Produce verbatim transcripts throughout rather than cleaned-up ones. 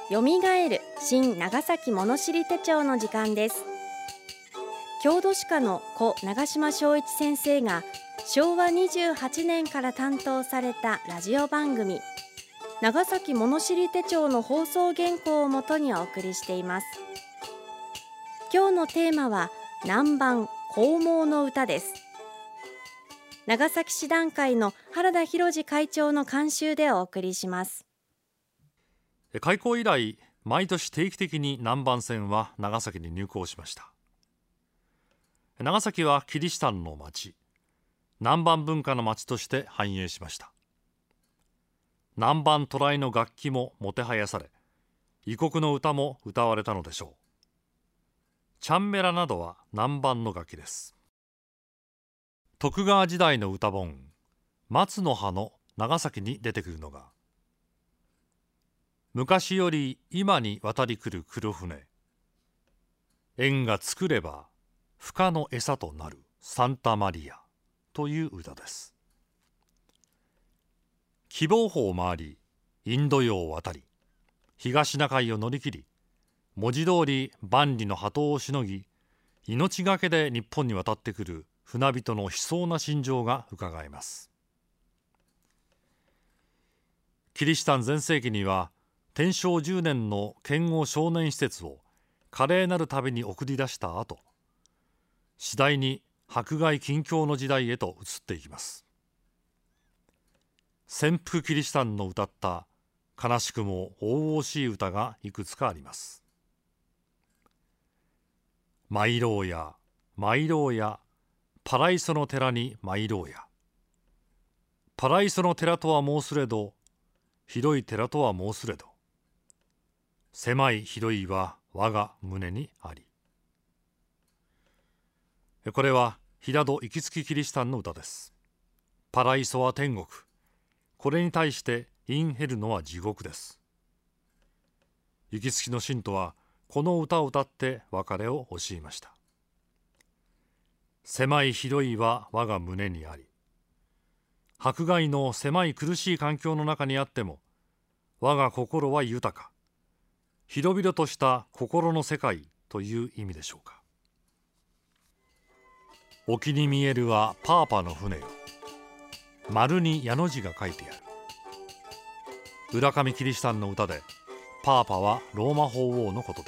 よみがえる新長崎物知り手帳の時間です。郷土史家の故長島昭一先生がしょうわにじゅうはちねんから担当されたラジオ番組長崎物知り手帳の放送原稿をもとにお送りしています。今日のテーマは南蛮黄毛の歌です。長崎市団会の原田博二会長の監修でお送りします。 開港以来、毎年定期的に南蛮船は長崎に入港しました。長崎はキリシタンの町、南蛮文化の町として繁栄しました。南蛮渡来の楽器ももてはやされ、異国の歌も歌われたのでしょう。チャンメラなどは南蛮の楽器です。徳川時代の歌本、松の葉の長崎に出てくるのが、昔より今に渡り来る黒船、縁が作れば深の餌となるサンタマリアという歌です。喜望峰を回り、インド洋を渡り、東シナ海を乗り切り、文字通り万里の波頭をしのぎ、命がけで日本に渡ってくる船人の悲壮な心情がうかがえます。キリシタン全盛期には天正じゅうねんの剣豪少年施設を華麗なる旅に送り出した後、次第に迫害禁教の時代へと移っていきます。潜伏キリシタンの歌った悲しくも神々しい歌がいくつかあります。参ろうや参ろうやパライソの寺に参ろうや。パライソの寺とは申すれど、広い寺とは申すれど、狭い広いは我が胸にあり。これは平戸行きつきキリシタンの歌です。パライソは天国、これに対してインヘルノは地獄です。行きつきの信徒はこの歌を歌って別れを惜しみました。狭い広いは我が胸にあり。迫害の狭い苦しい環境の中にあっても、我が心は豊か、広々とした心の世界という意味でしょうか。沖に見えるはパーパの船よ。丸に矢の字が書いてある。浦上キリシタンの歌で、パーパはローマ法王のことです。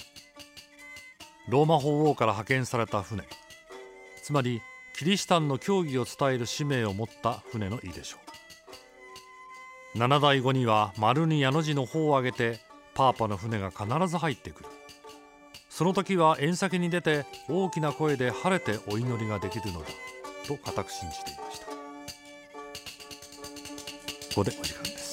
ローマ法王から派遣された船、つまりキリシタンの教義を伝える使命を持った船の意でしょう。七代後には丸に矢の字の方を挙げてパーパの船が必ず入ってくる。その時は縁先に出て大きな声で晴れてお祈りができるのだと固く信じていました。ここでお時間です。